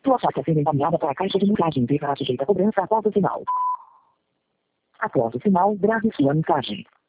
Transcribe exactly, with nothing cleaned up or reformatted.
Sua chave está sendo encaminhada para a caixa de mensagem e será sujeita a cobrança após o sinal. Após o sinal, grave sua mensagem.